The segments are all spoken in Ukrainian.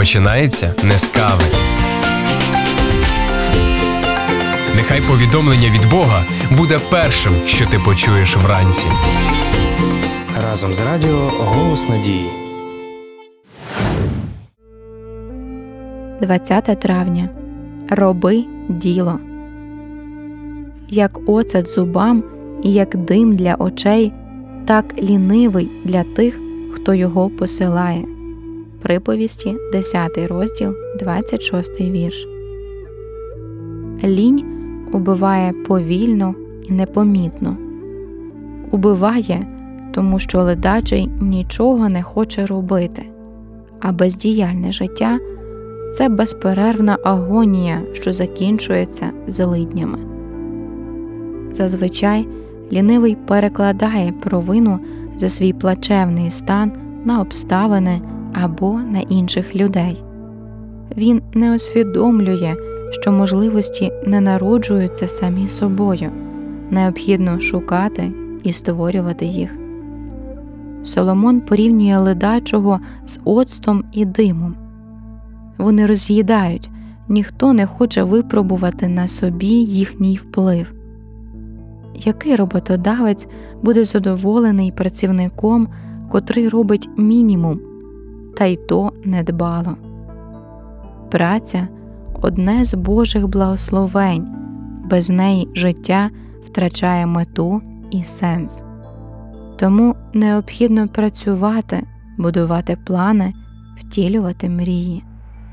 починається не з кави. Нехай повідомлення від Бога буде першим, що ти почуєш вранці. Разом з радіо «Голос надії». 20 травня. Роби діло. Як оцет зубам і як дим для очей, так лінивий для тих, хто його посилає. Приповісті, 10 розділ, 26 вірш. Лінь убиває повільно і непомітно. Убиває, тому що ледачий нічого не хоче робити, а бездіяльне життя – це безперервна агонія, що закінчується злиднями. Зазвичай лінивий перекладає провину за свій плачевний стан на обставини або на інших людей. Він не усвідомлює, що можливості не народжуються самі собою, необхідно шукати і створювати їх. Соломон порівнює ледачого з оцтом і димом. Вони роз'їдають, ніхто не хоче випробувати на собі їхній вплив. Який роботодавець буде задоволений працівником, котрий робить мінімум, та й то недбало? Праця – одне з Божих благословень, без неї життя втрачає мету і сенс. Тому необхідно працювати, будувати плани, втілювати мрії.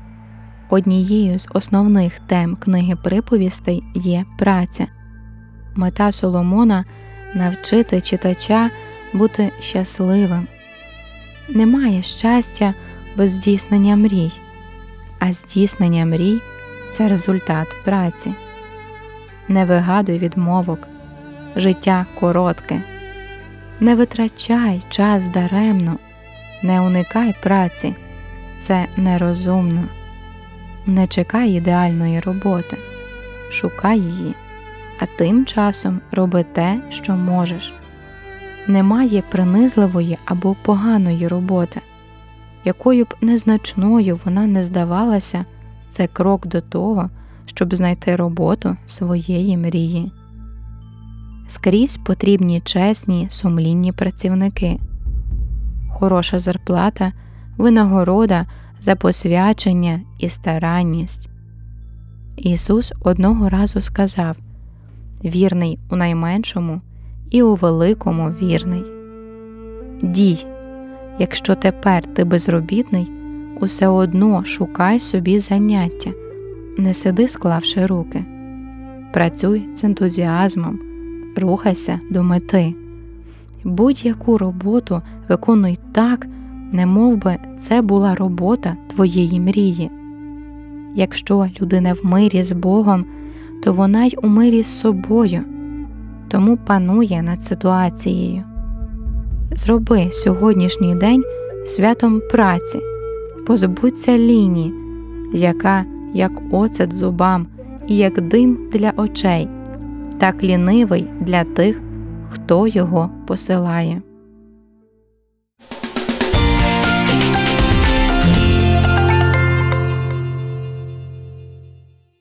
Однією з основних тем книги приповістей є праця. Мета Соломона – навчити читача бути щасливим. Немає щастя без здійснення мрій, а здійснення мрій – це результат праці. Не вигадуй відмовок, життя коротке. Не витрачай час даремно, не уникай праці, це нерозумно. Не чекай ідеальної роботи, шукай її, а тим часом роби те, що можеш. Немає принизливої або поганої роботи. Якою б незначною вона не здавалася, це крок до того, щоб знайти роботу своєї мрії. Скрізь потрібні чесні, сумлінні працівники. Хороша зарплата – винагорода за посвячення і старанність. Ісус одного разу сказав: «Вірний у найменшому і у великому вірний». Дій. Якщо тепер ти безробітний, усе одно шукай собі заняття. Не сиди, склавши руки. Працюй з ентузіазмом, рухайся до мети. Будь-яку роботу виконуй так, немов би це була робота твоєї мрії. Якщо людина в мирі з Богом, то вона й у мирі з собою, тому панує над ситуацією. Зроби сьогоднішній день святом праці, позбудься лінії, яка, як оцет зубам і як дим для очей, так лінивий для тих, хто його посилає.